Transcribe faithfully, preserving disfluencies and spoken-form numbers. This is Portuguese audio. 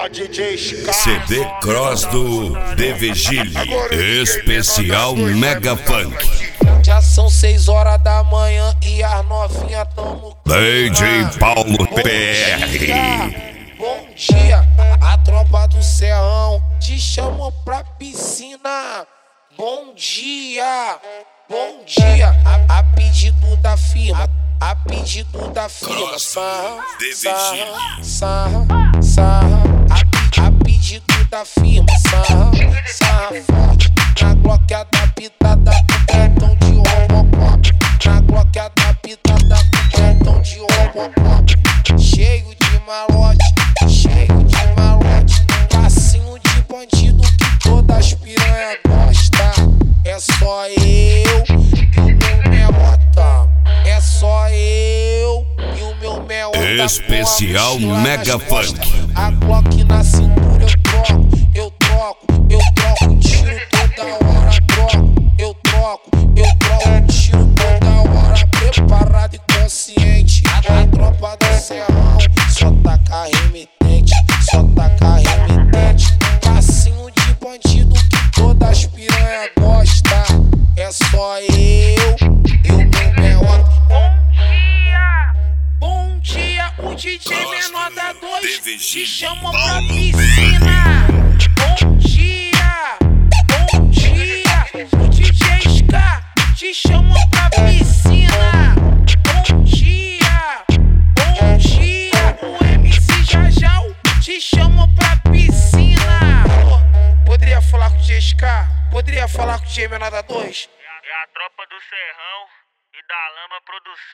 É o D J Scar. C D Cross do De Vigile, especial Mega Funk. Já são seis horas da manhã e as novinhas tão no D J Paulo P R. Bom dia, a tropa do Serrão te chamou pra piscina. Bom dia, bom dia, a, a pedido da firma, a pedido da firma. Sarra, sarra, sarra, sarra, a, a pedido da firma. Sarra, sarra forte, na Glock adaptada com cartão de Robocop. Na Glock adaptada com cartão de Robocop. Cheio de malote, cheio de malote, passinho de bandido que todas as piranha gosta. É só eu e o meu melota. É só eu e o meu melota. Especial Mega Funk. A Glock na cintura eu troco, eu troco, eu troco tiro toda hora, troco, eu troco, eu troco tiro toda hora, preparado e consciente. A tropa do Serrão só taca remitente, só taca remitente, passinho de bandido que todas as piranha gosta. É só eu e o meu melota. Bom dia, o D J menor da dois te chamou pra piscina. Bom dia, bom dia, o D J Scar te chamou pra piscina. Bom dia, bom dia, o M C Jajal te chamou pra piscina. Poderia falar com o D J Scar? Poderia falar com o D J menor da dois? É a tropa do Serrão e da Lama Produção.